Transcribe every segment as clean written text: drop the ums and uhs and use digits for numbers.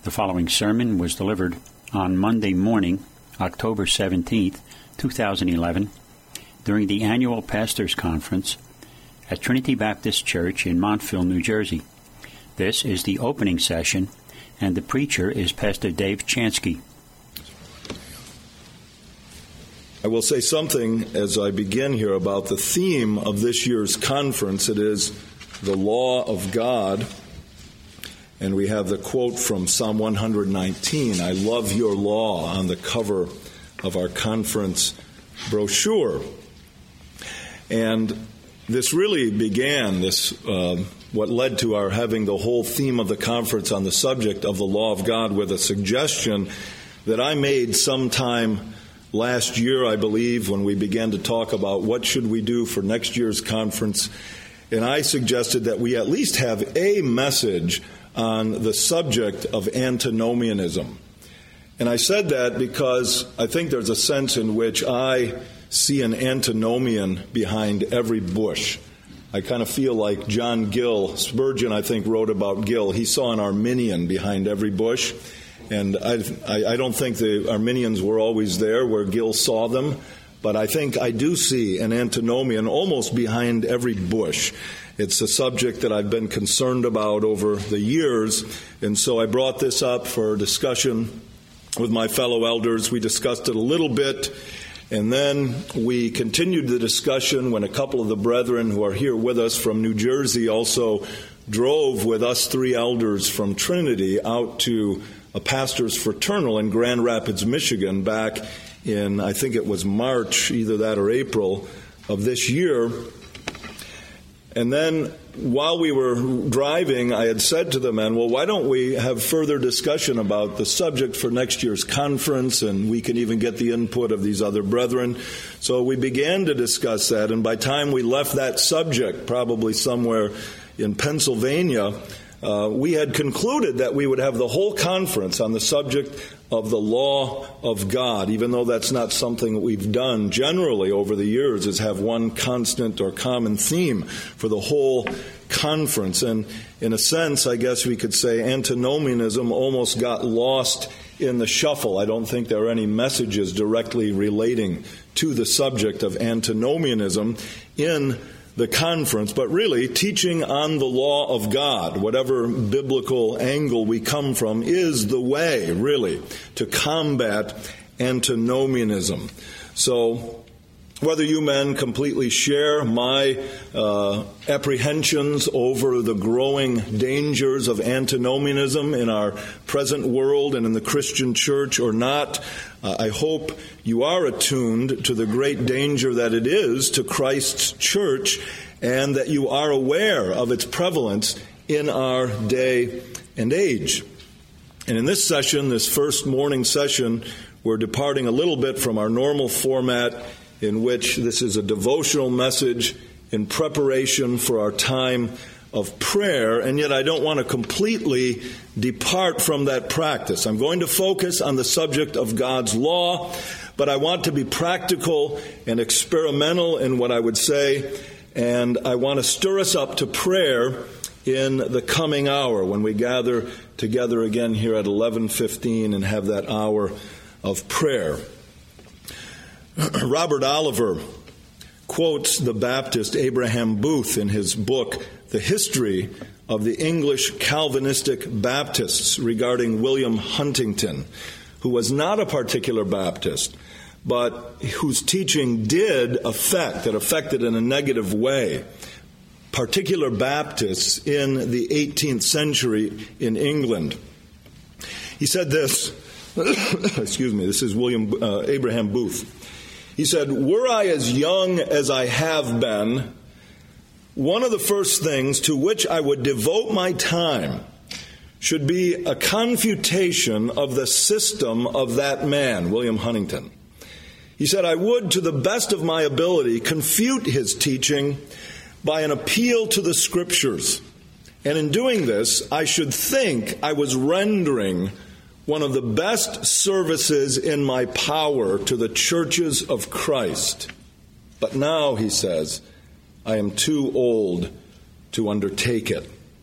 The following sermon was delivered on Monday morning, October 17th, 2011, during the annual Pastors' Conference at Trinity Baptist Church in Montville, New Jersey. This is the opening session, and the preacher is Pastor Dave Chansky. I will say something as I begin here about the theme of this year's conference. It is the law of God. And we have the quote from Psalm 119, "I love your law," on the cover of our conference brochure. And this really began, what led to our having the whole theme of the conference on the subject of the law of God, with a suggestion that I made sometime last year, I believe, when we began to talk about what should we do for next year's conference. And I suggested that we at least have a message on the subject of antinomianism. And I said that because I think there's a sense in which I see an antinomian behind every bush. I kind of feel like John Gill, Spurgeon, I think, wrote about Gill. He saw an Arminian behind every bush. And I don't think the Arminians were always there where Gill saw them, but I think I do see an antinomian almost behind every bush. It's a subject that I've been concerned about over the years, and so I brought this up for discussion with my fellow elders. We discussed it a little bit, and then we continued the discussion when a couple of the brethren who are here with us from New Jersey also drove with us three elders from Trinity out to a pastor's fraternal in Grand Rapids, Michigan, back in, I think it was March, either that or April of this year. And then while we were driving, I had said to the men, well, why don't we have further discussion about the subject for next year's conference, and we can even get the input of these other brethren. So we began to discuss that, and by the time we left that subject, probably somewhere in Pennsylvania, we had concluded that we would have the whole conference on the subject of the law of God, even though that's not something that we've done generally over the years, is have one constant or common theme for the whole conference. And in a sense, I guess we could say antinomianism almost got lost in the shuffle. I don't think there are any messages directly relating to the subject of antinomianism in the conference, but really teaching on the law of God, whatever biblical angle we come from, is the way, really, to combat antinomianism. So whether you men completely share my apprehensions over the growing dangers of antinomianism in our present world and in the Christian church or not, I hope you are attuned to the great danger that it is to Christ's church, and that you are aware of its prevalence in our day and age. And in this session, this first morning session, we're departing a little bit from our normal format, in which this is a devotional message in preparation for our time of prayer, and yet I don't want to completely depart from that practice. I'm going to focus on the subject of God's law, but I want to be practical and experimental in what I would say, and I want to stir us up to prayer in the coming hour when we gather together again here at 11:15 and have that hour of prayer. Robert Oliver quotes the Baptist Abraham Booth in his book, The History of the English Calvinistic Baptists, regarding William Huntington, who was not a particular Baptist, but whose teaching did affected in a negative way particular Baptists in the 18th century in England. He said this, excuse me, this is Abraham Booth. He said, "Were I as young as I have been, one of the first things to which I would devote my time should be a confutation of the system of that man," William Huntington. He said, "I would, to the best of my ability, confute his teaching by an appeal to the Scriptures. And in doing this, I should think I was rendering one of the best services in my power to the churches of Christ. But now," he says, "I am too old to undertake it."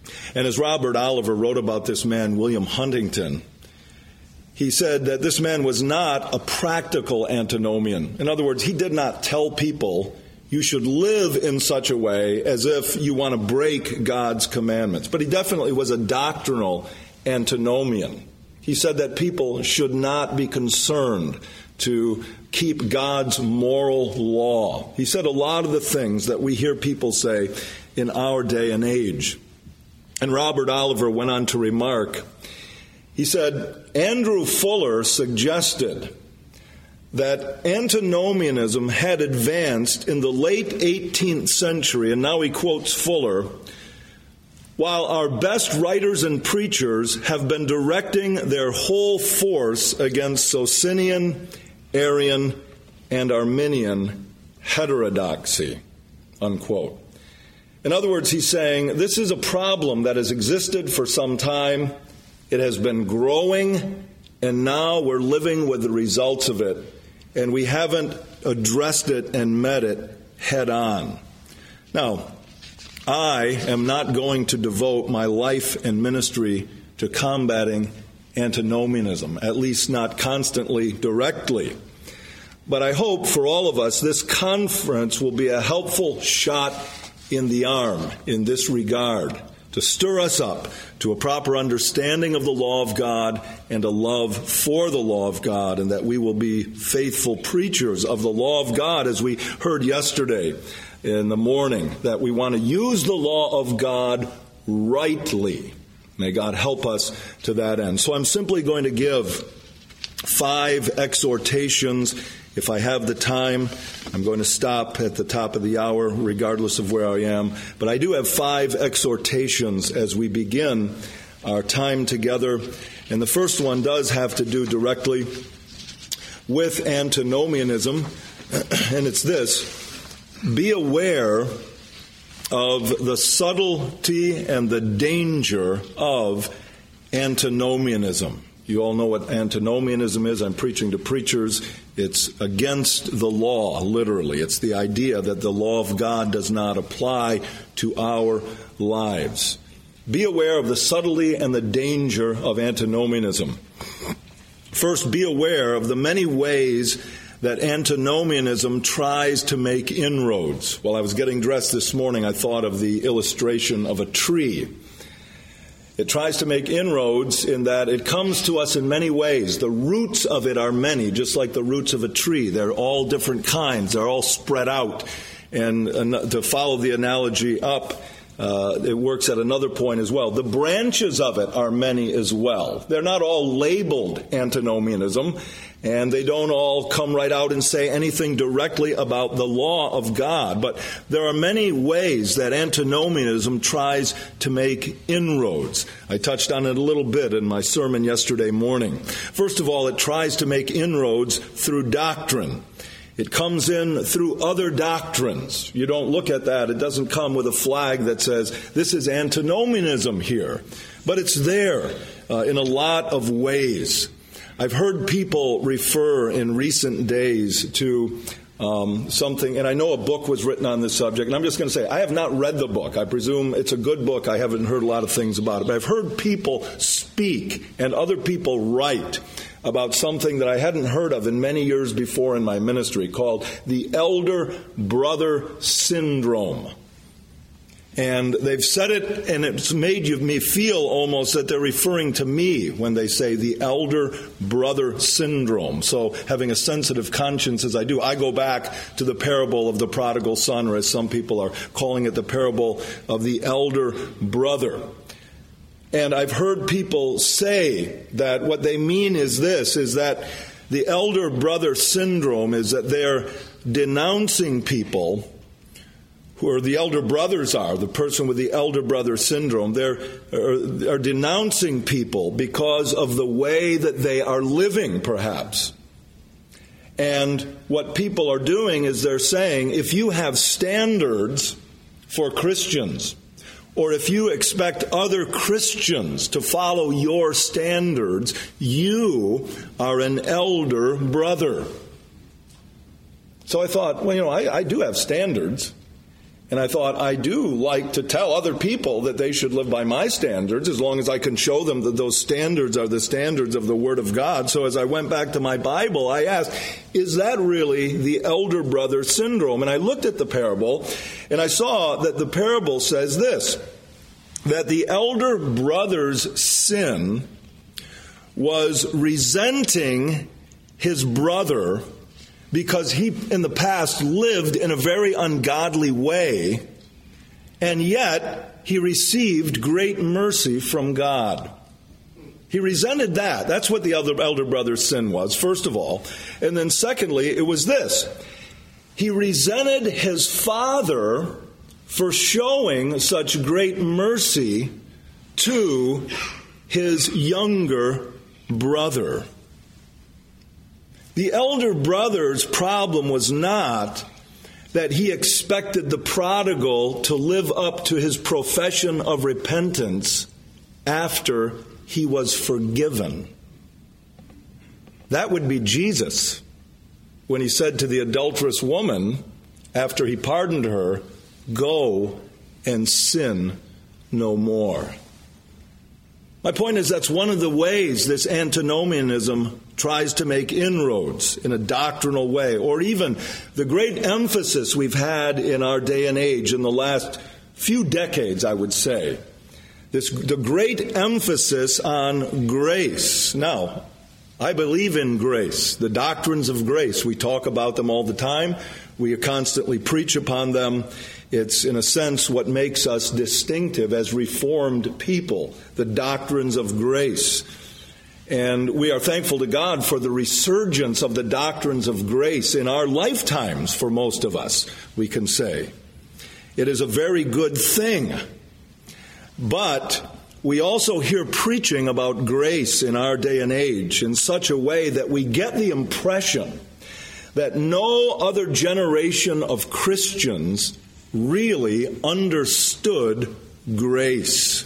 And as Robert Oliver wrote about this man, William Huntington, he said that this man was not a practical antinomian. In other words, he did not tell people you should live in such a way as if you want to break God's commandments. But he definitely was a doctrinal antinomian. He said that people should not be concerned to keep God's moral law. He said a lot of the things that we hear people say in our day and age. And Robert Oliver went on to remark, he said, Andrew Fuller suggested that antinomianism had advanced in the late 18th century, and now he quotes Fuller, while our best writers and preachers have been directing their whole force against Socinian, Arian, and Arminian heterodoxy, unquote. In other words, he's saying this is a problem that has existed for some time. It has been growing, and now we're living with the results of it, and we haven't addressed it and met it head on. Now, I am not going to devote my life and ministry to combating antinomianism, at least not constantly, directly. But I hope for all of us this conference will be a helpful shot in the arm in this regard, to stir us up to a proper understanding of the law of God and a love for the law of God, and that we will be faithful preachers of the law of God, as we heard yesterday in the morning, that we want to use the law of God rightly. May God help us to that end. So I'm simply going to give 5 exhortations. If I have the time, I'm going to stop at the top of the hour, regardless of where I am. But I do have 5 exhortations as we begin our time together. And the first one does have to do directly with antinomianism. And it's this: be aware of the subtlety and the danger of antinomianism. You all know what antinomianism is. I'm preaching to preachers. It's against the law, literally. It's the idea that the law of God does not apply to our lives. Be aware of the subtlety and the danger of antinomianism. First, be aware of the many ways that antinomianism tries to make inroads. While I was getting dressed this morning, I thought of the illustration of a tree. It tries to make inroads in that it comes to us in many ways. The roots of it are many, just like the roots of a tree. They're all different kinds. They're all spread out. And to follow the analogy up, it works at another point as well. The branches of it are many as well. They're not all labeled antinomianism, and they don't all come right out and say anything directly about the law of God. But there are many ways that antinomianism tries to make inroads. I touched on it a little bit in my sermon yesterday morning. First of all, it tries to make inroads through doctrine. It comes in through other doctrines. You don't look at that. It doesn't come with a flag that says, this is antinomianism here. But it's there in a lot of ways. I've heard people refer in recent days to something, and I know a book was written on this subject, and I'm just going to say, I have not read the book. I presume it's a good book. I haven't heard a lot of things about it. But I've heard people speak and other people write about something that I hadn't heard of in many years before in my ministry, called the elder brother syndrome. And they've said it, and it's made me feel almost that they're referring to me when they say the elder brother syndrome. So having a sensitive conscience as I do, I go back to the parable of the prodigal son, or as some people are calling it, the parable of the elder brother. And I've heard people say that what they mean is this, is that the elder brother syndrome is that they're denouncing people who the elder brothers are, the person with the elder brother syndrome. Are denouncing people because of the way that they are living, perhaps. And what people are doing is they're saying, if you have standards for Christians, or if you expect other Christians to follow your standards, you are an elder brother. So I thought, well, I do have standards. And I thought, I do like to tell other people that they should live by my standards, as long as I can show them that those standards are the standards of the Word of God. So as I went back to my Bible, I asked, is that really the elder brother syndrome? And I looked at the parable, and I saw that the parable says this, that the elder brother's sin was resenting his brother because he, in the past, lived in a very ungodly way, and yet he received great mercy from God. He resented that. That's what the elder brother's sin was, first of all. And then secondly, it was this. He resented his father for showing such great mercy to his younger brother. The elder brother's problem was not that he expected the prodigal to live up to his profession of repentance after he was forgiven. That would be Jesus when he said to the adulterous woman, after he pardoned her, "Go and sin no more." My point is that's one of the ways this antinomianism tries to make inroads in a doctrinal way, or even the great emphasis we've had in our day and age in the last few decades, I would say. The great emphasis on grace. Now, I believe in grace, the doctrines of grace. We talk about them all the time. We constantly preach upon them. It's, in a sense, what makes us distinctive as Reformed people, the doctrines of grace. And we are thankful to God for the resurgence of the doctrines of grace in our lifetimes, for most of us, we can say. It is a very good thing. But we also hear preaching about grace in our day and age in such a way that we get the impression that no other generation of Christians really understood grace.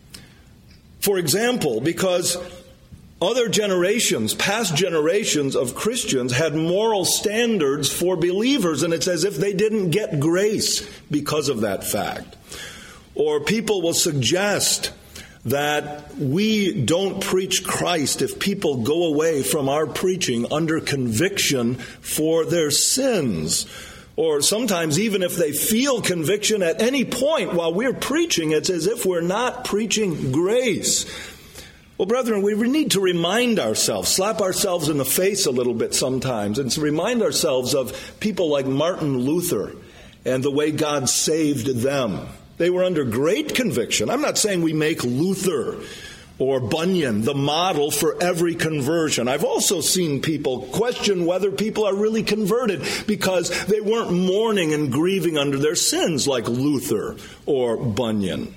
For example, because other generations, past generations of Christians had moral standards for believers, and it's as if they didn't get grace because of that fact. Or people will suggest that we don't preach Christ if people go away from our preaching under conviction for their sins. Or sometimes even if they feel conviction at any point while we're preaching, it's as if we're not preaching grace. Well, brethren, we need to remind ourselves, slap ourselves in the face a little bit sometimes, and to remind ourselves of people like Martin Luther and the way God saved them. They were under great conviction. I'm not saying we make Luther or Bunyan the model for every conversion. I've also seen people question whether people are really converted because they weren't mourning and grieving under their sins like Luther or Bunyan.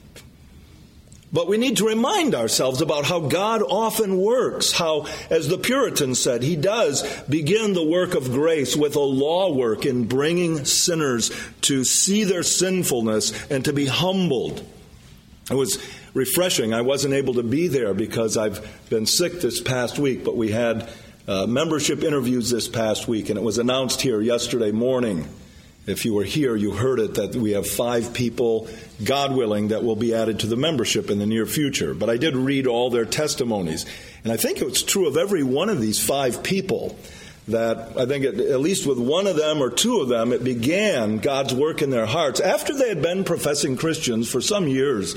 But we need to remind ourselves about how God often works, how, as the Puritans said, he does begin the work of grace with a law work in bringing sinners to see their sinfulness and to be humbled. It was refreshing. I wasn't able to be there because I've been sick this past week, but we had membership interviews this past week, and it was announced here yesterday morning. If you were here, you heard it, that we have 5 people, God willing, that will be added to the membership in the near future. But I did read all their testimonies. And I think it's true of every one of these 5 people that I think at least with one of them or 2 of them, it began God's work in their hearts after they had been professing Christians for some years.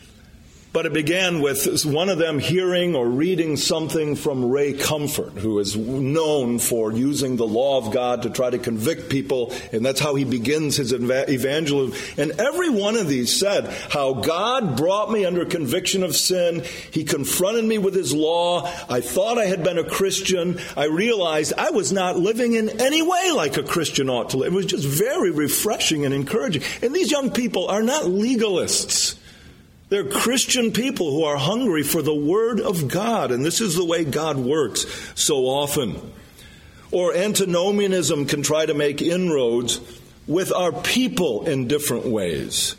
But it began with one of them hearing or reading something from Ray Comfort, who is known for using the law of God to try to convict people, and that's how he begins his evangelism. And every one of these said how God brought me under conviction of sin. He confronted me with his law. I thought I had been a Christian. I realized I was not living in any way like a Christian ought to live. It was just very refreshing and encouraging. And these young people are not legalists. They're Christian people who are hungry for the Word of God, and this is the way God works so often. Or antinomianism can try to make inroads with our people in different ways.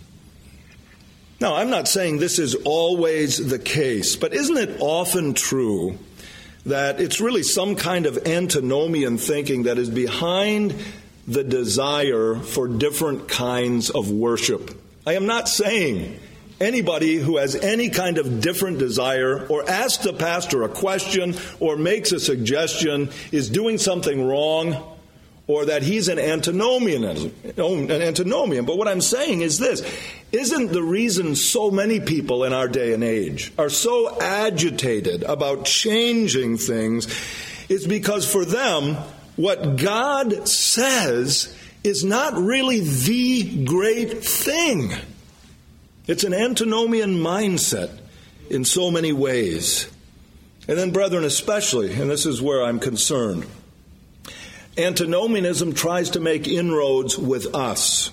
Now, I'm not saying this is always the case, but isn't it often true that it's really some kind of antinomian thinking that is behind the desire for different kinds of worship. I am not saying anybody who has any kind of different desire or asks the pastor a question or makes a suggestion is doing something wrong or that he's an antinomian. But what I'm saying is this. Isn't the reason so many people in our day and age are so agitated about changing things is because for them, what God says is not really the great thing. It's an antinomian mindset in so many ways. And then, brethren, especially, and this is where I'm concerned, antinomianism tries to make inroads with us.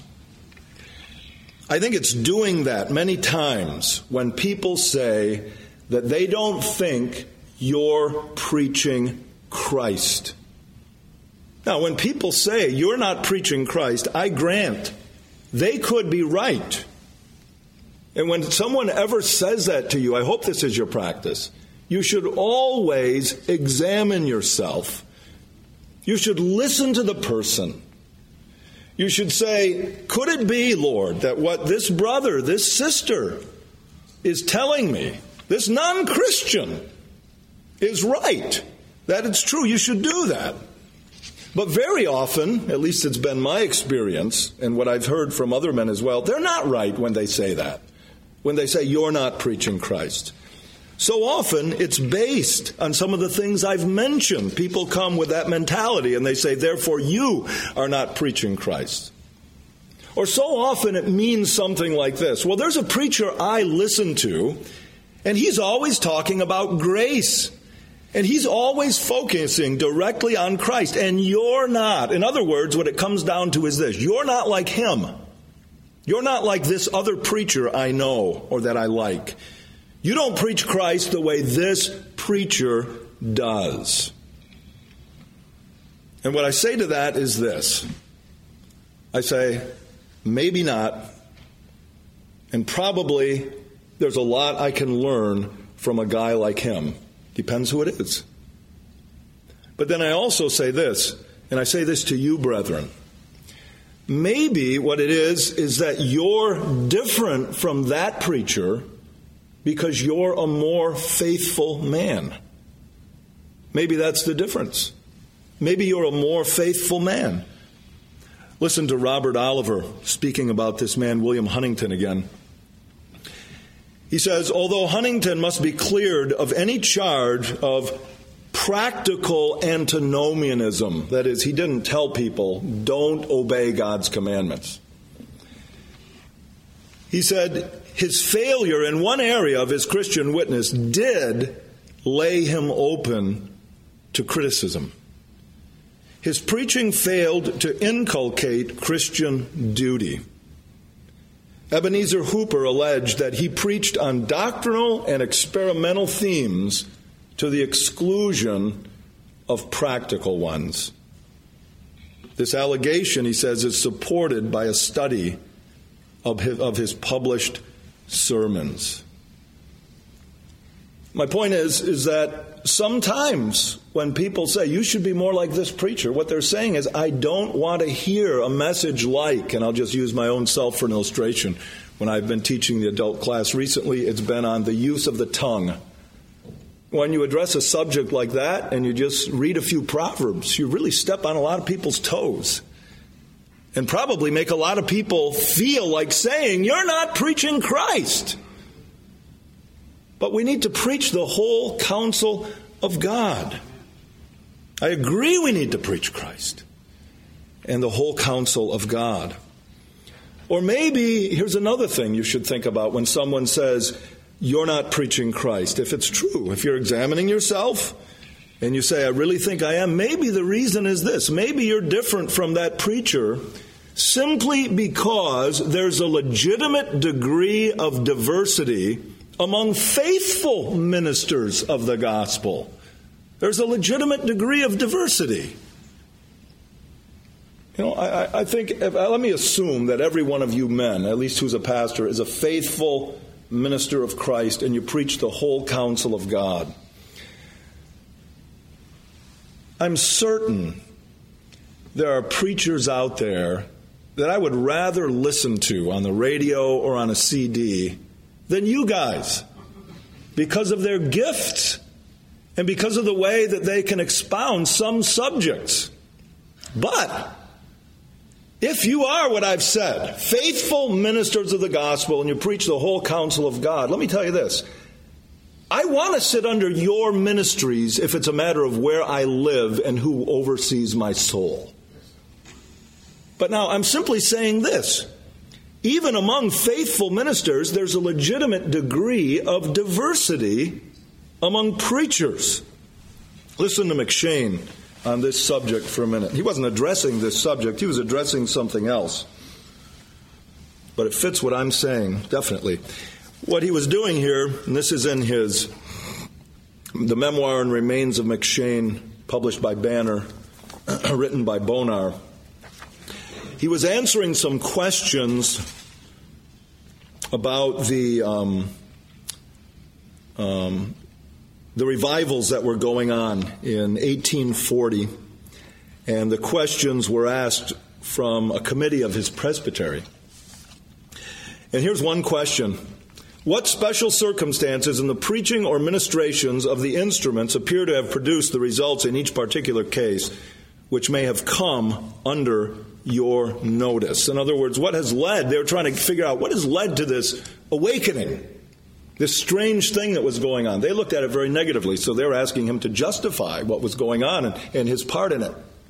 I think it's doing that many times when people say that they don't think you're preaching Christ. Now, when people say you're not preaching Christ, I grant they could be right. And when someone ever says that to you, I hope this is your practice, you should always examine yourself. You should listen to the person. You should say, could it be, Lord, that what this brother, this sister is telling me, this non-Christian, is right? That it's true. You should do that. But very often, at least it's been my experience, and what I've heard from other men as well, they're not right when they say that. When they say, you're not preaching Christ. So often, it's based on some of the things I've mentioned. People come with that mentality, and they say, therefore, you are not preaching Christ. Or so often, it means something like this. Well, there's a preacher I listen to, and he's always talking about grace. And he's always focusing directly on Christ, and you're not. In other words, what it comes down to is this. You're not like him. You're not like this other preacher I know or that I like. You don't preach Christ the way this preacher does. And what I say to that is this. I say, maybe not. And probably there's a lot I can learn from a guy like him. Depends who it is. But then I also say this, and I say this to you, brethren. Maybe what it is that you're different from that preacher because you're a more faithful man. Maybe that's the difference. Maybe you're a more faithful man. Listen to Robert Oliver speaking about this man, William Huntington, again. He says, although Huntington must be cleared of any charge of practical antinomianism, that is, he didn't tell people, don't obey God's commandments. He said his failure in one area of his Christian witness did lay him open to criticism. His preaching failed to inculcate Christian duty. Ebenezer Hooper alleged that he preached on doctrinal and experimental themes to the exclusion of practical ones. This allegation, he says, is supported by a study of his published sermons. My point is that sometimes when people say, you should be more like this preacher, what they're saying is, I don't want to hear a message like, and I'll just use my own self for an illustration. When I've been teaching the adult class recently, it's been on the use of the tongue. When you address a subject like that and you just read a few proverbs, you really step on a lot of people's toes and probably make a lot of people feel like saying, you're not preaching Christ. But we need to preach the whole counsel of God. I agree we need to preach Christ and the whole counsel of God. Or maybe, here's another thing you should think about when someone says, you're not preaching Christ. If it's true, if you're examining yourself and you say, I really think I am, maybe the reason is this. Maybe you're different from that preacher simply because there's a legitimate degree of diversity among faithful ministers of the gospel. There's a legitimate degree of diversity. You know, I think, let me assume that every one of you men, at least who's a pastor, is a faithful minister of Christ, and you preach the whole counsel of God. I'm certain there are preachers out there that I would rather listen to on the radio or on a CD than you guys, because of their gifts and because of the way that they can expound some subjects. But if you are what I've said, faithful ministers of the gospel, and you preach the whole counsel of God, let me tell you this. I want to sit under your ministries if it's a matter of where I live and who oversees my soul. But now I'm simply saying this. Even among faithful ministers, there's a legitimate degree of diversity among preachers. Listen to McShane on this subject for a minute. He wasn't addressing this subject. He was addressing something else. But it fits what I'm saying, definitely. What he was doing here, and this is in the Memoir and Remains of McShane, published by Banner, written by Bonar. He was answering some questions about the revivals that were going on in 1840, and the questions were asked from a committee of his presbytery. And here's one question. What special circumstances in the preaching or ministrations of the instruments appear to have produced the results in each particular case which may have come under your notice? In other words, what has led, they were trying to figure out what has led to this awakening, this strange thing that was going on. They looked at it very negatively, so they were asking him to justify what was going on and his part in it.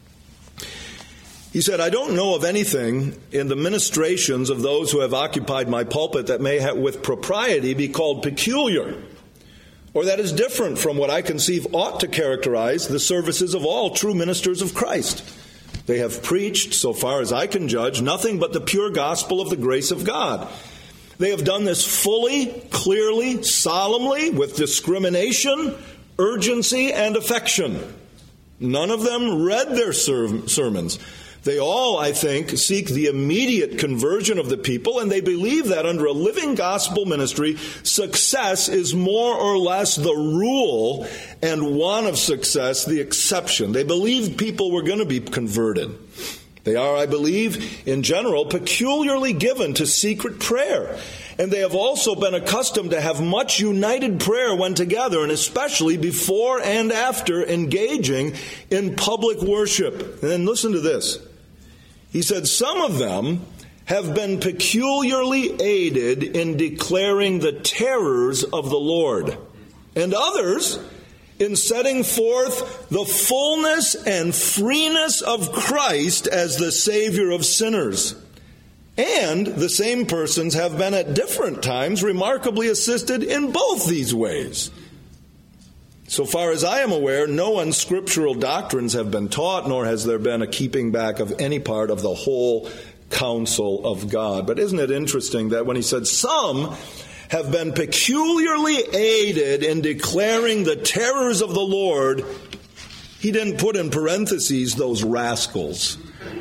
He said, I don't know of anything in the ministrations of those who have occupied my pulpit that may with propriety be called peculiar, or that is different from what I conceive ought to characterize the services of all true ministers of Christ. They have preached, so far as I can judge, nothing but the pure gospel of the grace of God. They have done this fully, clearly, solemnly, with discrimination, urgency, and affection. None of them read their sermons. They all, I think, seek the immediate conversion of the people, and they believe that under a living gospel ministry, success is more or less the rule and want of success the exception. They believe people were going to be converted. They are, I believe, in general, peculiarly given to secret prayer. And they have also been accustomed to have much united prayer when together, and especially before and after engaging in public worship. And then listen to this. He said, some of them have been peculiarly aided in declaring the terrors of the Lord, and others in setting forth the fullness and freeness of Christ as the Savior of sinners. And the same persons have been at different times remarkably assisted in both these ways. So far as I am aware, no unscriptural doctrines have been taught, nor has there been a keeping back of any part of the whole counsel of God. But isn't it interesting that when he said some have been peculiarly aided in declaring the terrors of the Lord, he didn't put in parentheses those rascals.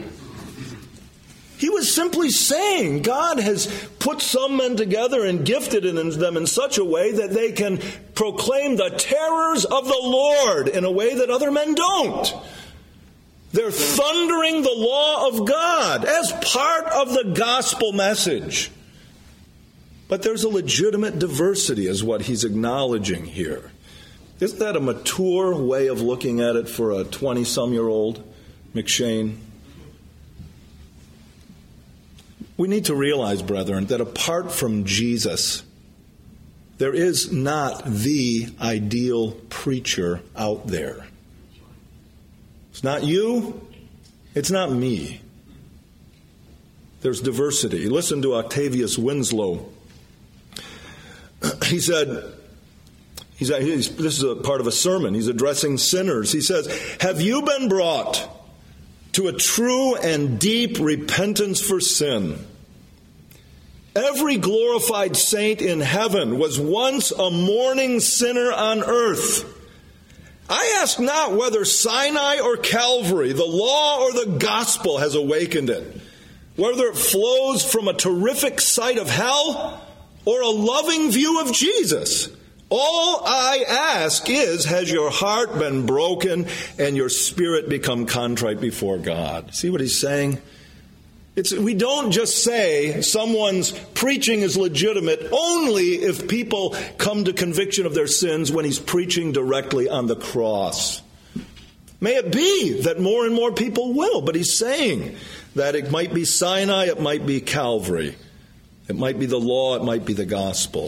He was simply saying God has put some men together and gifted them in such a way that they can proclaim the terrors of the Lord in a way that other men don't. They're thundering the law of God as part of the gospel message. But there's a legitimate diversity is what he's acknowledging here. Isn't that a mature way of looking at it for a 20-some-year-old, McShane? We need to realize, brethren, that apart from Jesus, there is not the ideal preacher out there. It's not you. It's not me. There's diversity. Listen to Octavius Winslow. He said, this is a part of a sermon. He's addressing sinners. He says, have you been brought to a true and deep repentance for sin? Every glorified saint in heaven was once a mourning sinner on earth. I ask not whether Sinai or Calvary, the law or the gospel has awakened it, whether it flows from a terrific sight of hell or a loving view of Jesus. All I ask is, has your heart been broken and your spirit become contrite before God? See what he's saying? We don't just say someone's preaching is legitimate only if people come to conviction of their sins when he's preaching directly on the cross. May it be that more and more people will, but he's saying that it might be Sinai, it might be Calvary, it might be the law, it might be the gospel.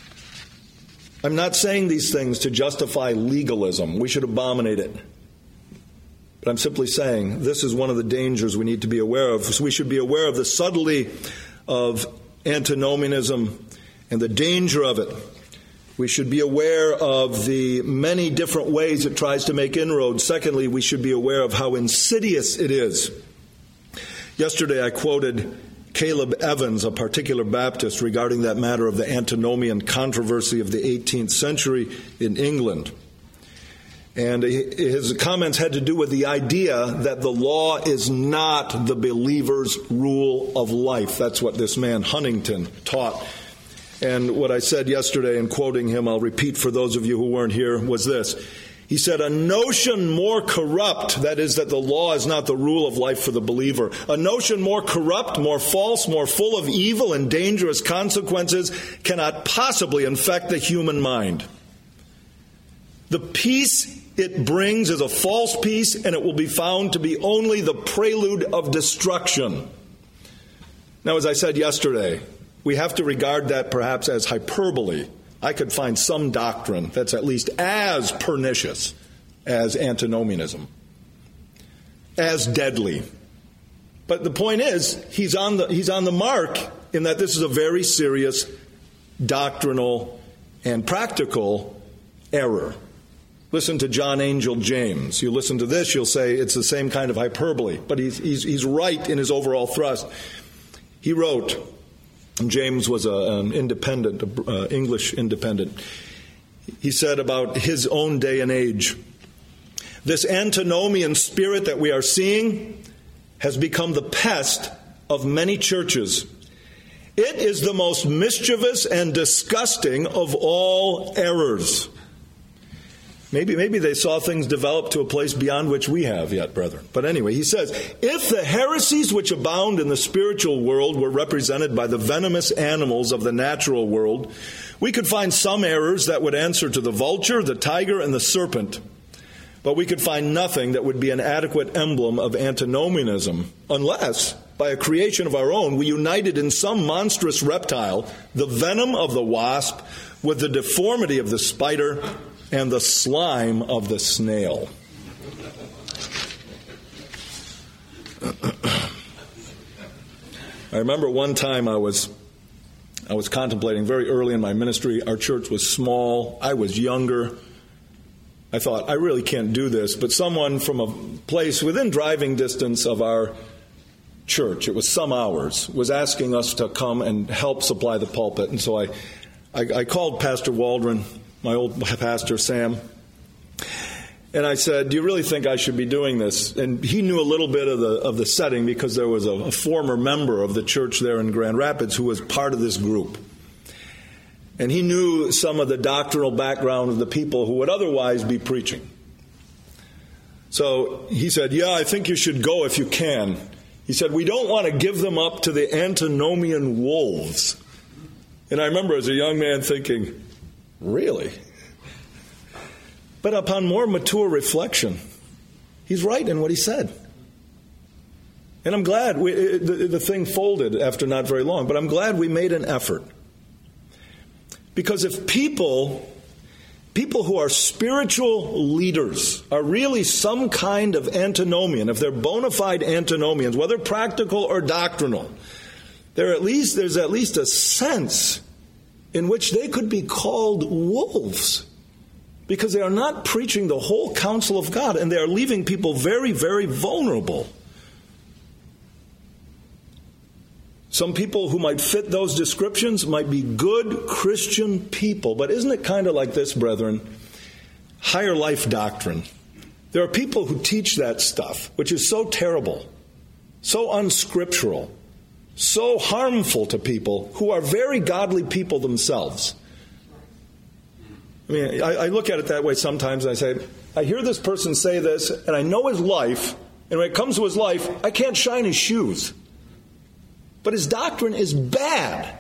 I'm not saying these things to justify legalism. We should abominate it. But I'm simply saying this is one of the dangers we need to be aware of. So we should be aware of the subtlety of antinomianism and the danger of it. We should be aware of the many different ways it tries to make inroads. Secondly, we should be aware of how insidious it is. Yesterday I quoted Caleb Evans, a particular Baptist, regarding that matter of the antinomian controversy of the 18th century in England. And his comments had to do with the idea that the law is not the believer's rule of life. That's what this man Huntington taught. And what I said yesterday in quoting him, I'll repeat for those of you who weren't here, was this. He said, a notion more corrupt, that is, that the law is not the rule of life for the believer, a notion more corrupt, more false, more full of evil and dangerous consequences cannot possibly infect the human mind. The peace it brings is a false peace, and it will be found to be only the prelude of destruction. Now, as I said yesterday, we have to regard that perhaps as hyperbole. I could find some doctrine that's at least as pernicious as antinomianism, as deadly. But the point is, he's on the mark in that this is a very serious doctrinal and practical error. Listen to John Angel James. You listen to this, you'll say it's the same kind of hyperbole, but he's right in his overall thrust. He wrote, James was an independent, English independent. He said about his own day and age, this antinomian spirit that we are seeing has become the pest of many churches. It is the most mischievous and disgusting of all errors. Maybe they saw things develop to a place beyond which we have yet, brethren. But anyway, he says, if the heresies which abound in the spiritual world were represented by the venomous animals of the natural world, we could find some errors that would answer to the vulture, the tiger, and the serpent. But we could find nothing that would be an adequate emblem of antinomianism, unless, by a creation of our own, we united in some monstrous reptile the venom of the wasp with the deformity of the spider and the slime of the snail. I remember one time I was contemplating very early in my ministry. Our church was small. I was younger. I thought, I really can't do this. But someone from a place within driving distance of our church, it was some hours, was asking us to come and help supply the pulpit. And so I called Pastor Waldron, my old pastor, Sam, and I said, do you really think I should be doing this? And he knew a little bit of the setting because there was a former member of the church there in Grand Rapids who was part of this group. And he knew some of the doctrinal background of the people who would otherwise be preaching. So he said, yeah, I think you should go if you can. He said, we don't want to give them up to the antinomian wolves. And I remember as a young man thinking, really? But upon more mature reflection, he's right in what he said. And I'm glad the thing folded after not very long, but I'm glad we made an effort. Because if people who are spiritual leaders are really some kind of antinomian, if they're bona fide antinomians, whether practical or doctrinal, there's at least a sense in which they could be called wolves, because they are not preaching the whole counsel of God, and they are leaving people very, very vulnerable. Some people who might fit those descriptions might be good Christian people, but isn't it kind of like this, brethren? Higher life doctrine. There are people who teach that stuff, which is so terrible, so unscriptural, so harmful to people who are very godly people themselves. I mean, I look at it that way sometimes, and I say, I hear this person say this, and I know his life, and when it comes to his life, I can't shine his shoes. But his doctrine is bad.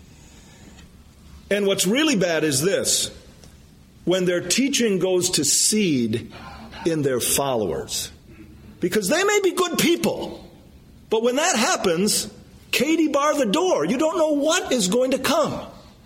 And what's really bad is this: when their teaching goes to seed in their followers. Because they may be good people, but when that happens, Katie, bar the door. You don't know what is going to come.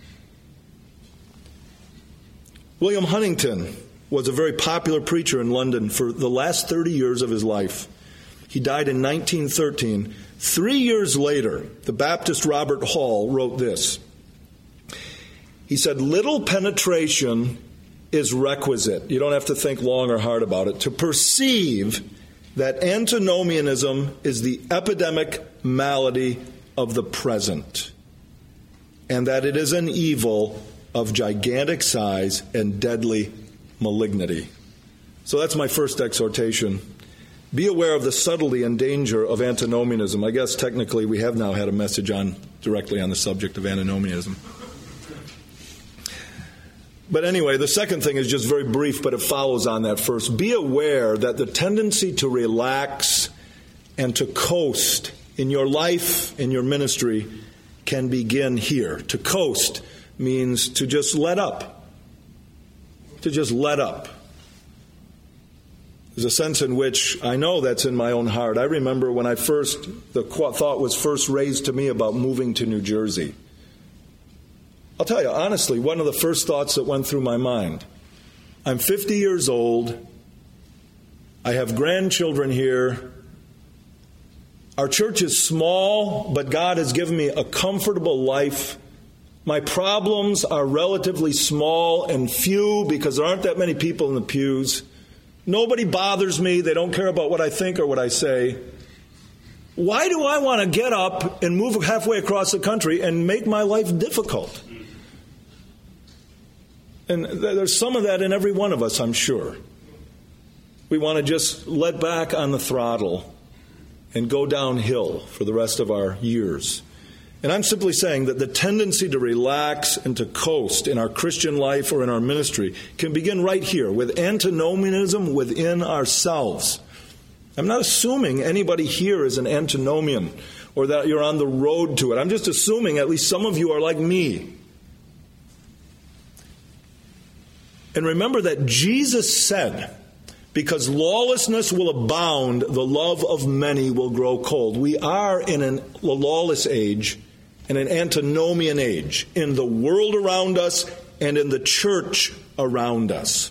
William Huntington was a very popular preacher in London for the last 30 years of his life. He died in 1913. 3 years later, the Baptist Robert Hall wrote this. He said, little penetration is requisite. You don't have to think long or hard about it to perceive that antinomianism is the epidemic malady of the present, and that it is an evil of gigantic size and deadly malignity. So that's my first exhortation. Be aware of the subtlety and danger of antinomianism. I guess technically we have now had a message directly on the subject of antinomianism. But anyway, the second thing is just very brief, but it follows on that first. Be aware that the tendency to relax and to coast in your life, in your ministry, can begin here. To coast means to just let up. To just let up. There's a sense in which I know that's in my own heart. I remember when the thought was first raised to me about moving to New Jersey. I'll tell you, honestly, one of the first thoughts that went through my mind, I'm 50 years old, I have grandchildren here, our church is small, but God has given me a comfortable life. My problems are relatively small and few because there aren't that many people in the pews. Nobody bothers me. They don't care about what I think or what I say. Why do I want to get up and move halfway across the country and make my life difficult? And there's some of that in every one of us, I'm sure. We want to just let back on the throttle and go downhill for the rest of our years. And I'm simply saying that the tendency to relax and to coast in our Christian life or in our ministry can begin right here with antinomianism within ourselves. I'm not assuming anybody here is an antinomian or that you're on the road to it. I'm just assuming at least some of you are like me. And remember that Jesus said, because lawlessness will abound, the love of many will grow cold. We are in a lawless age, in an antinomian age, in the world around us and in the church around us.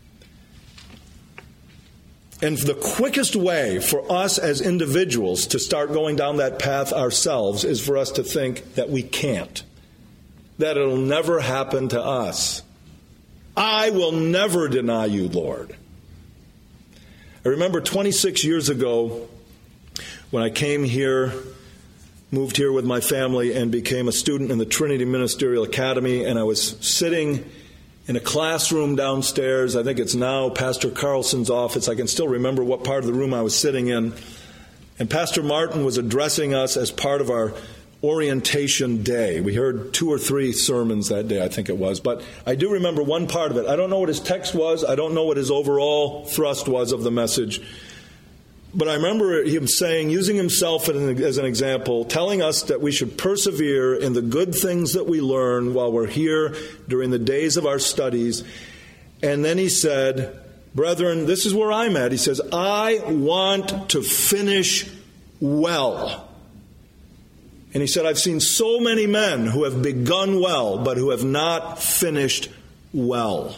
And the quickest way for us as individuals to start going down that path ourselves is for us to think that we can't, that it'll never happen to us. I will never deny you, Lord. I remember 26 years ago when I came here, moved here with my family, and became a student in the Trinity Ministerial Academy, and I was sitting in a classroom downstairs. I think it's now Pastor Carlson's office. I can still remember what part of the room I was sitting in. And Pastor Martin was addressing us as part of our orientation day. We heard 2 or 3 sermons that day, I think it was. But I do remember one part of it. I don't know what his text was. I don't know what his overall thrust was of the message. But I remember him saying, using himself as an example, telling us that we should persevere in the good things that we learn while we're here during the days of our studies. And then he said, brethren, this is where I'm at. He says, I want to finish well. And he said, I've seen so many men who have begun well, but who have not finished well.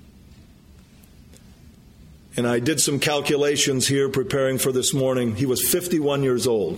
And I did some calculations here preparing for this morning. He was 51 years old.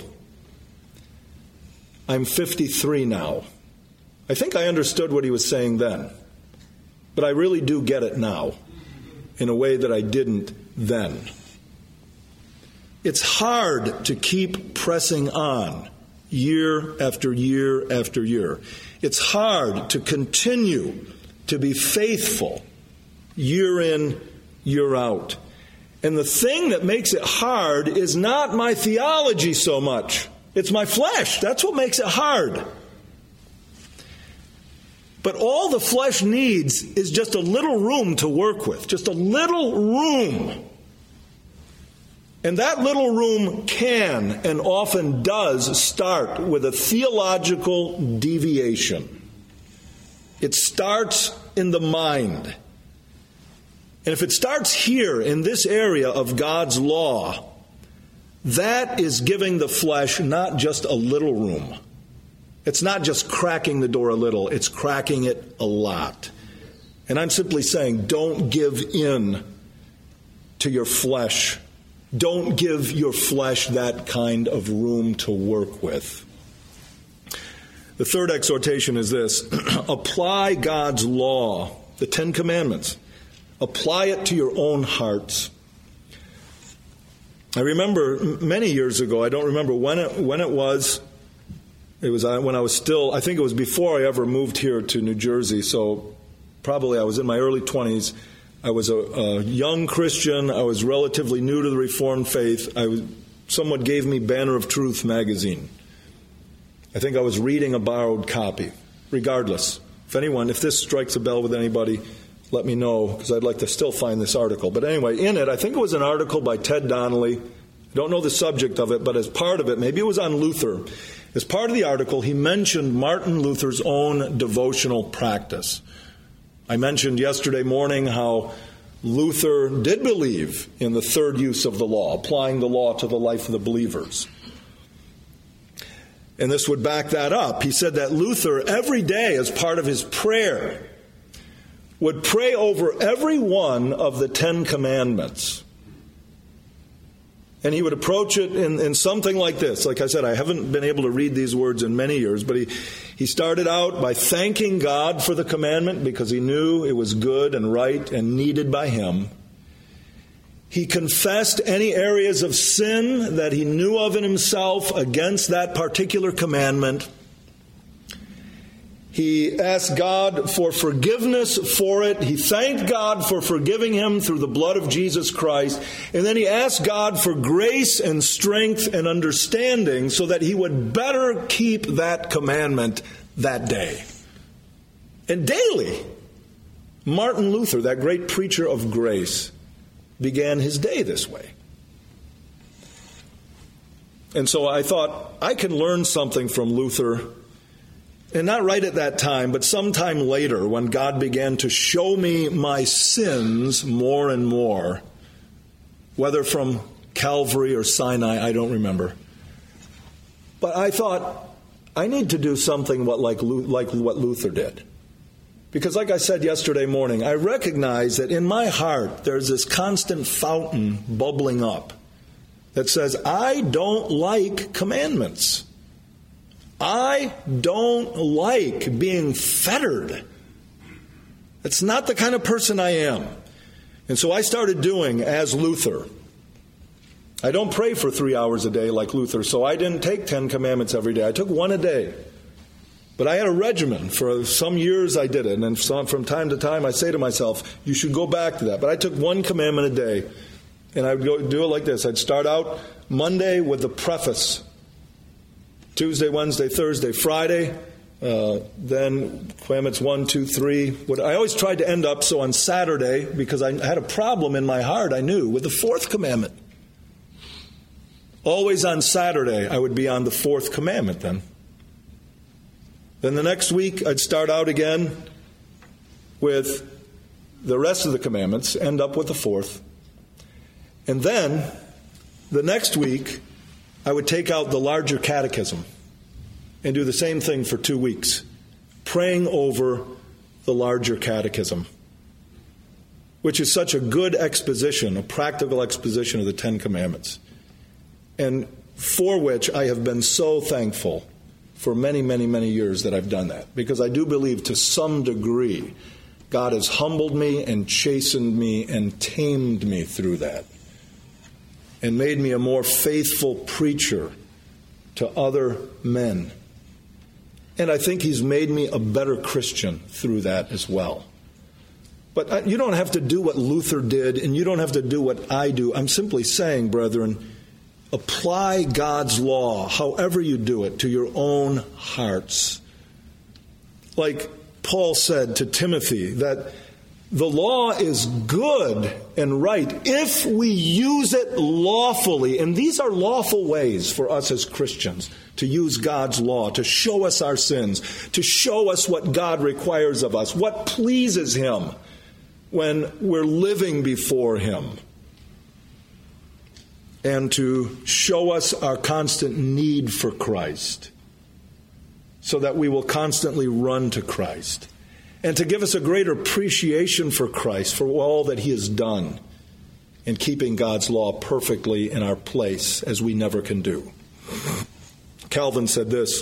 I'm 53 now. I think I understood what he was saying then. But I really do get it now in a way that I didn't then. It's hard to keep pressing on year after year after year. It's hard to continue to be faithful year in, year out. And the thing that makes it hard is not my theology so much. It's my flesh. That's what makes it hard. But all the flesh needs is just a little room to work with, just a little room. And that little room can and often does start with a theological deviation. It starts in the mind. And if it starts here in this area of God's law, that is giving the flesh not just a little room. It's not just cracking the door a little, it's cracking it a lot. And I'm simply saying, don't give in to your flesh. Don't give your flesh that kind of room to work with. The third exhortation is this: apply God's law, the Ten Commandments. Apply it to your own hearts. I remember many years ago, I don't remember when it was. It was when I was still, I think it was before I ever moved here to New Jersey, so probably I was in my early 20s. I was a young Christian. I was relatively new to the Reformed faith. Someone gave me Banner of Truth magazine. I think I was reading a borrowed copy. Regardless, if this strikes a bell with anybody, let me know, because I'd like to still find this article. But anyway, in it, I think it was an article by Ted Donnelly. I don't know the subject of it, but as part of it, maybe it was on Luther. As part of the article, he mentioned Martin Luther's own devotional practice. I mentioned yesterday morning how Luther did believe in the third use of the law, applying the law to the life of the believers. And this would back that up. He said that Luther, every day as part of his prayer, would pray over every one of the Ten Commandments. And he would approach it in something like this. Like I said, I haven't been able to read these words in many years, but he started out by thanking God for the commandment because he knew it was good and right and needed by him. He confessed any areas of sin that he knew of in himself against that particular commandment. He asked God for forgiveness for it. He thanked God for forgiving him through the blood of Jesus Christ. And then he asked God for grace and strength and understanding so that he would better keep that commandment that day. And daily, Martin Luther, that great preacher of grace, began his day this way. And so I thought, I can learn something from Luther. And not right at that time, but sometime later when God began to show me my sins more and more, whether from Calvary or Sinai, I don't remember. But I thought, I need to do something like what Luther did. Because like I said yesterday morning, I recognize that in my heart there's this constant fountain bubbling up that says, I don't like commandments. I don't like being fettered. That's not the kind of person I am. And so I started doing as Luther. I don't pray for 3 hours a day like Luther, so I didn't take 10 commandments every day. I took one a day. But I had a regimen. For some years I did it, and from time to time I say to myself, you should go back to that. But I took one commandment a day, and I would do it like this. I'd start out Monday with the preface. Tuesday, Wednesday, Thursday, Friday, then commandments 1, 2, 3. I always tried to end up so on Saturday, because I had a problem in my heart, I knew, with the fourth commandment. Always on Saturday, I would be on the fourth commandment then. Then the next week, I'd start out again with the rest of the commandments, end up with the fourth. And then, the next week, I would take out the larger catechism and do the same thing for 2 weeks, praying over the larger catechism, which is such a good exposition, a practical exposition of the Ten Commandments, and for which I have been so thankful for many, many, many years that I've done that, because I do believe to some degree God has humbled me and chastened me and tamed me through that, and made me a more faithful preacher to other men. And I think he's made me a better Christian through that as well. But you don't have to do what Luther did, and you don't have to do what I do. I'm simply saying, brethren, apply God's law, however you do it, to your own hearts. Like Paul said to Timothy that the law is good and right if we use it lawfully. And these are lawful ways for us as Christians to use God's law, to show us our sins, to show us what God requires of us, what pleases Him when we're living before Him, and to show us our constant need for Christ so that we will constantly run to Christ, and to give us a greater appreciation for Christ, for all that He has done in keeping God's law perfectly in our place, as we never can do. Calvin said this: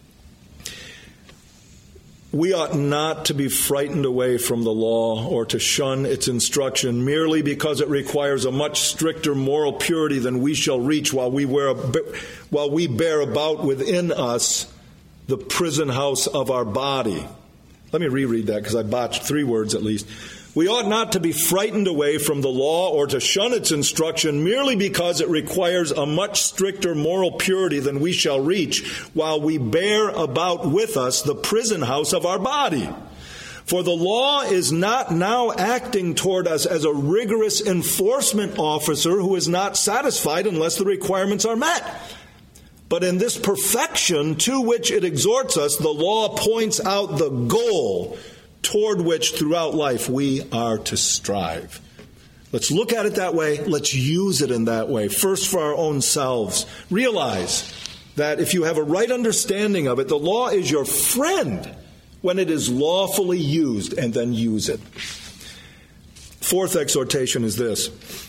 we ought not to be frightened away from the law or to shun its instruction merely because it requires a much stricter moral purity than we shall reach while we bear about within us the prison house of our body. Let me reread that because I botched 3 words at least. We ought not to be frightened away from the law or to shun its instruction merely because it requires a much stricter moral purity than we shall reach while we bear about with us the prison house of our body. For the law is not now acting toward us as a rigorous enforcement officer who is not satisfied unless the requirements are met. But in this perfection to which it exhorts us, the law points out the goal toward which throughout life we are to strive. Let's look at it that way. Let's use it in that way. First, for our own selves. Realize that if you have a right understanding of it, the law is your friend when it is lawfully used, and then use it. 4th exhortation is this: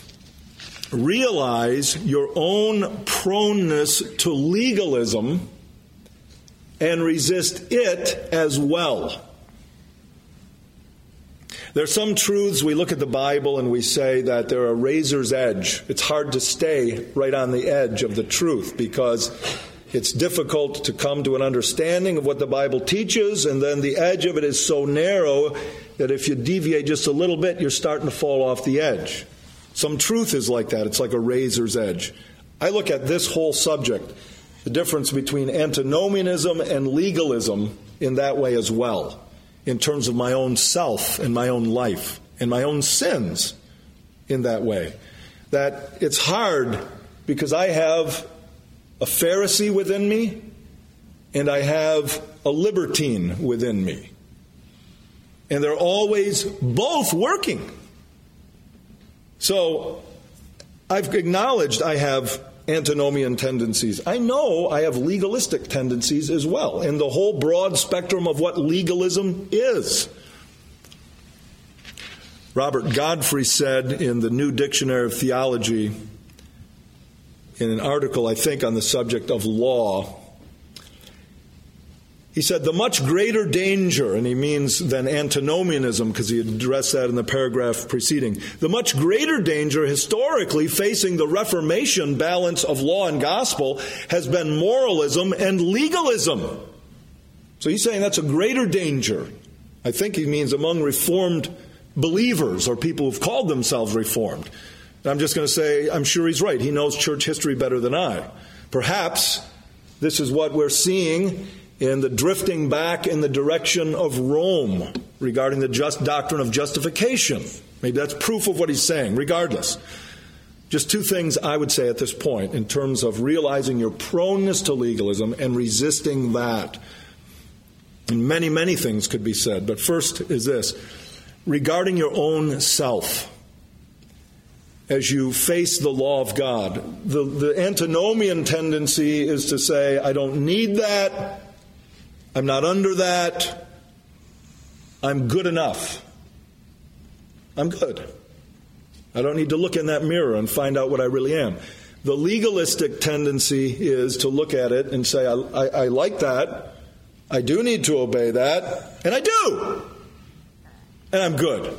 realize your own proneness to legalism and resist it as well. There are some truths we look at the Bible and we say that they're a razor's edge. It's hard to stay right on the edge of the truth because it's difficult to come to an understanding of what the Bible teaches, and then the edge of it is so narrow that if you deviate just a little bit, you're starting to fall off the edge. Some truth is like that. It's like a razor's edge. I look at this whole subject, the difference between antinomianism and legalism, in that way as well, in terms of my own self and my own life and my own sins in that way. That it's hard because I have a Pharisee within me and I have a libertine within me. And they're always both working. So I've acknowledged I have antinomian tendencies. I know I have legalistic tendencies as well, in the whole broad spectrum of what legalism is. Robert Godfrey said in the New Dictionary of Theology, in an article, I think, on the subject of law, he said, the much greater danger, and he means than antinomianism, because he addressed that in the paragraph preceding, the much greater danger historically facing the Reformation balance of law and gospel has been moralism and legalism. So he's saying that's a greater danger. I think he means among Reformed believers or people who've called themselves Reformed. And I'm just going to say, I'm sure he's right. He knows church history better than I. Perhaps this is what we're seeing in the drifting back in the direction of Rome regarding the just doctrine of justification. Maybe that's proof of what he's saying. Regardless, just 2 things I would say at this point in terms of realizing your proneness to legalism and resisting that. And many, many things could be said. But first is this: regarding your own self. As you face the law of God, the antinomian tendency is to say, I don't need that. I'm not under that. I'm good enough. I'm good. I don't need to look in that mirror and find out what I really am. The legalistic tendency is to look at it and say, I like that. I do need to obey that. And I do. And I'm good.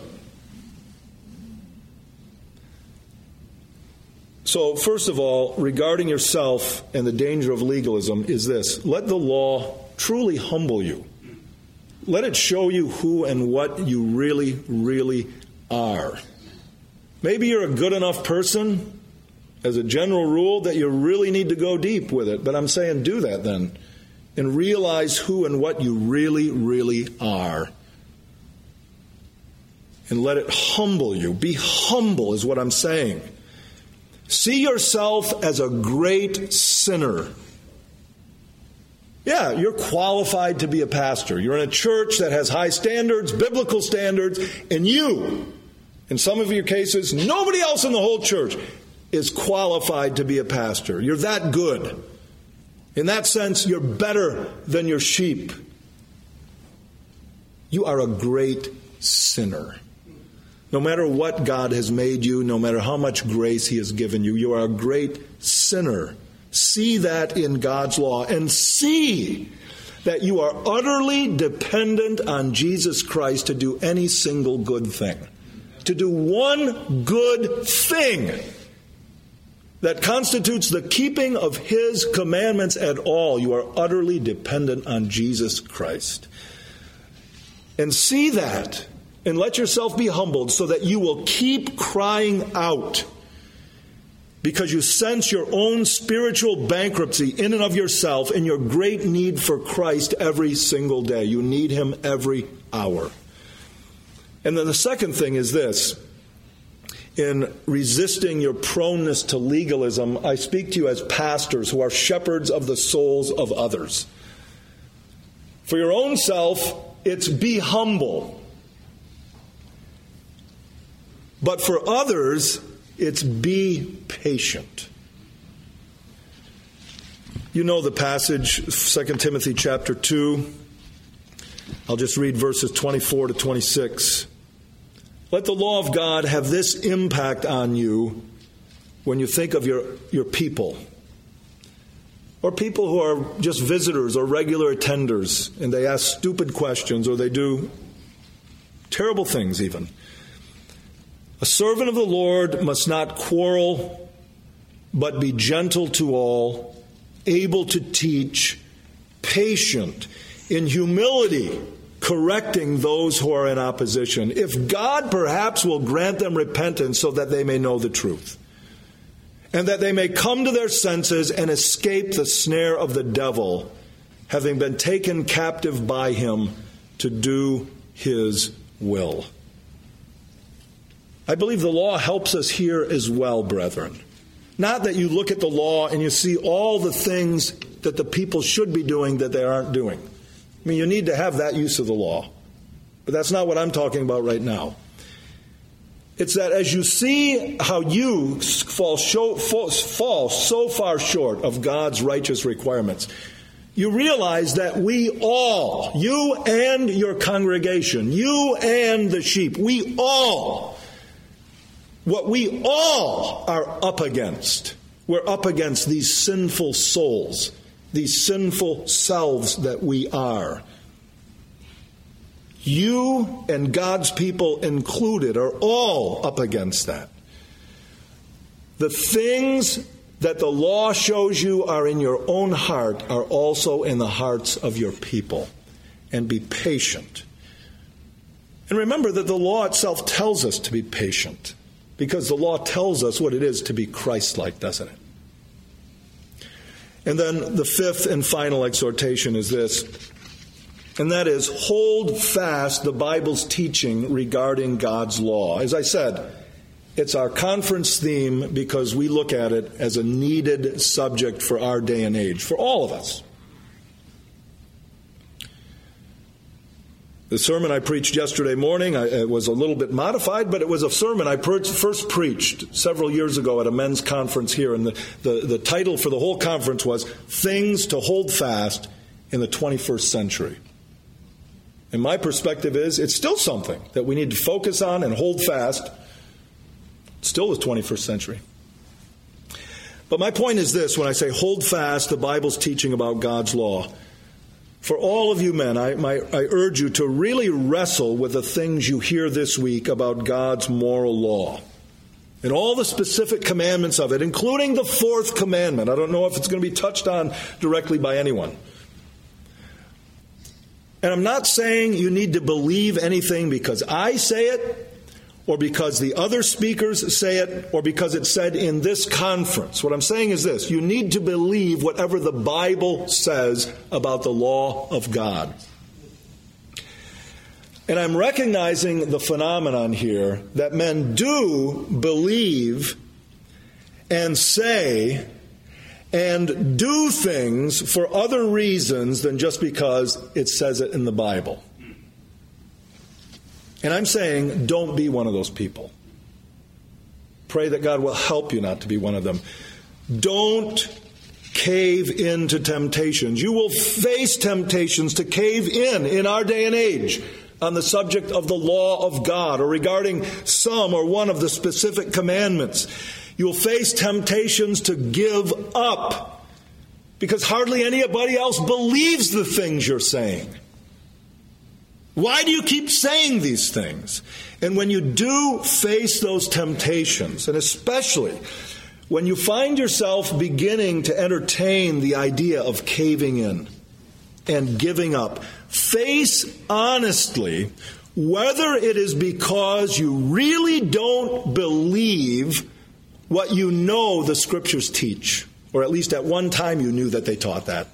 So, first of all, regarding yourself and the danger of legalism is this: let the law truly humble you. Let it show you who and what you really, really are. Maybe you're a good enough person, as a general rule, that you really need to go deep with it. But I'm saying do that then, and realize who and what you really, really are. and let it humble you. Be humble is what I'm saying. See yourself as a great sinner. Yeah, you're qualified to be a pastor. You're in a church that has high standards, biblical standards, and you, in some of your cases, nobody else in the whole church is qualified to be a pastor. You're that good. In that sense, you're better than your sheep. You are a great sinner. No matter what God has made you, no matter how much grace He has given you, you are a great sinner. See that in God's law, and see that you are utterly dependent on Jesus Christ to do any single good thing. To do one good thing that constitutes the keeping of His commandments at all. You are utterly dependent on Jesus Christ. And see that, and let yourself be humbled so that you will keep crying out because you sense your own spiritual bankruptcy in and of yourself and your great need for Christ every single day. You need Him every hour. And then the second thing is this. In resisting your proneness to legalism, I speak to you as pastors who are shepherds of the souls of others. For your own self, it's be humble. But for others, it's be patient. You know the passage, 2 Timothy chapter 2. I'll just read verses 24 to 26. Let the law of God have this impact on you when you think of your people. Or people who are just visitors or regular attenders, and they ask stupid questions or they do terrible things even. A servant of the Lord must not quarrel, but be gentle to all, able to teach, patient, in humility, correcting those who are in opposition, if God perhaps will grant them repentance so that they may know the truth, and that they may come to their senses and escape the snare of the devil, having been taken captive by him to do his will. I believe the law helps us here as well, brethren. Not that you look at the law and you see all the things that the people should be doing that they aren't doing. I mean, you need to have that use of the law. But that's not what I'm talking about right now. It's that as you see how you fall so far short of God's righteous requirements, you realize that we all, you and your congregation, you and the sheep, what we all are up against, we're up against these sinful souls, these sinful selves that we are. You and God's people included are all up against that. The things that the law shows you are in your own heart are also in the hearts of your people. And be patient. And remember that the law itself tells us to be patient, because the law tells us what it is to be Christ-like, doesn't it? And then the fifth and final exhortation is this, and that is, hold fast the Bible's teaching regarding God's law. As I said, it's our conference theme because we look at it as a needed subject for our day and age, for all of us. The sermon I preached yesterday morning, it was a little bit modified, but it was a sermon I first preached several years ago at a men's conference here. And the title for the whole conference was Things to Hold Fast in the 21st Century. And my perspective is it's still something that we need to focus on and hold fast. It's still the 21st century. But my point is this, when I say hold fast the Bible's teaching about God's law, for all of you men, I urge you to really wrestle with the things you hear this week about God's moral law and all the specific commandments of it, including the fourth commandment. I don't know if it's going to be touched on directly by anyone. And I'm not saying you need to believe anything because I say it, or because the other speakers say it, or because it's said in this conference. What I'm saying is this: you need to believe whatever the Bible says about the law of God. And I'm recognizing the phenomenon here that men do believe and say and do things for other reasons than just because it says it in the Bible. And I'm saying, don't be one of those people. Pray that God will help you not to be one of them. Don't cave into temptations. You will face temptations to cave in our day and age, on the subject of the law of God or regarding some or one of the specific commandments. You'll face temptations to give up because hardly anybody else believes the things you're saying. Why do you keep saying these things? And when you do face those temptations, and especially when you find yourself beginning to entertain the idea of caving in and giving up, face honestly whether it is because you really don't believe what you know the Scriptures teach, or at least at one time you knew that they taught that.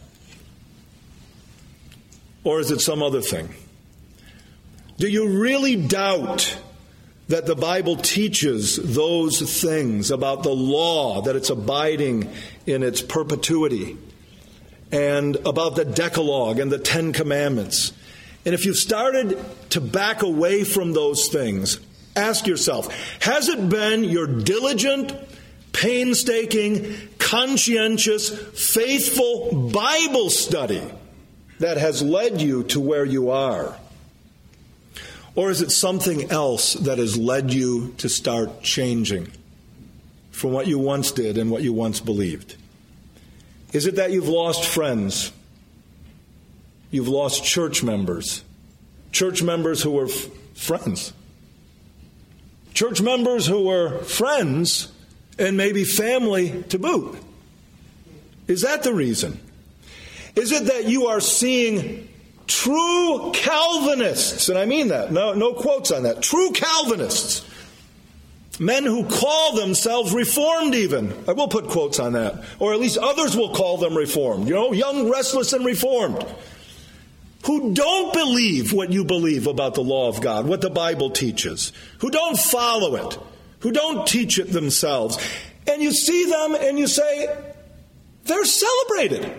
Or is it some other thing? Do you really doubt that the Bible teaches those things about the law, that it's abiding in its perpetuity, and about the Decalogue and the Ten Commandments? And if you've started to back away from those things, ask yourself, has it been your diligent, painstaking, conscientious, faithful Bible study that has led you to where you are? Or is it something else that has led you to start changing from what you once did and what you once believed? Is it that you've lost friends? You've lost church members who were friends. Church members who were friends and maybe family to boot. Is that the reason? Is it that you are seeing true Calvinists, and I mean that, no quotes on that, true Calvinists, men who call themselves Reformed even, I will put quotes on that, or at least others will call them Reformed, young, restless, and Reformed, who don't believe what you believe about the law of God, what the Bible teaches, who don't follow it, who don't teach it themselves. And you see them and you say, they're celebrated.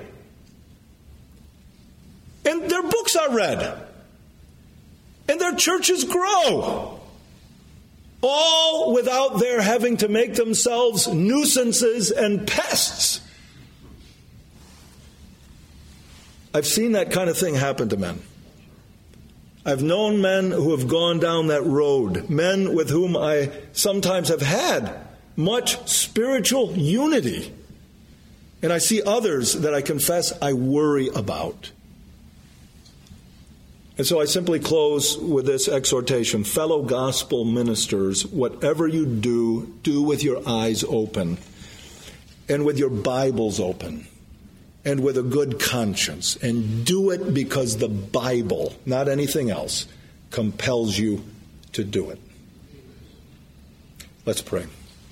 And their books are read. And their churches grow. All without their having to make themselves nuisances and pests. I've seen that kind of thing happen to men. I've known men who have gone down that road, men with whom I sometimes have had much spiritual unity. And I see others that I confess I worry about. And so I simply close with this exhortation. Fellow gospel ministers, whatever you do, do with your eyes open and with your Bibles open and with a good conscience. And do it because the Bible, not anything else, compels you to do it. Let's pray.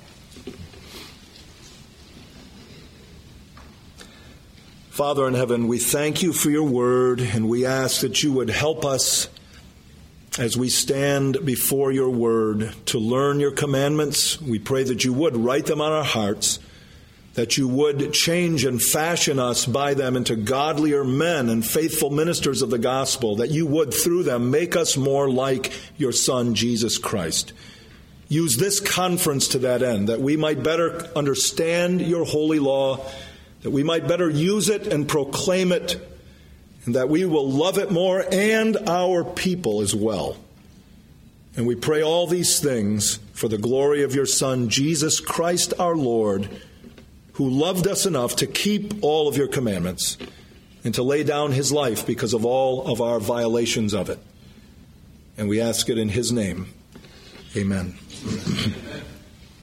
Father in heaven, we thank you for your word, and we ask that you would help us as we stand before your word to learn your commandments. We pray that you would write them on our hearts, that you would change and fashion us by them into godlier men and faithful ministers of the gospel, that you would, through them, make us more like your Son, Jesus Christ. Use this conference to that end, that we might better understand your holy law, that we might better use it and proclaim it, and that we will love it more and our people as well. And we pray all these things for the glory of your Son, Jesus Christ our Lord, who loved us enough to keep all of your commandments and to lay down his life because of all of our violations of it. And we ask it in his name. Amen.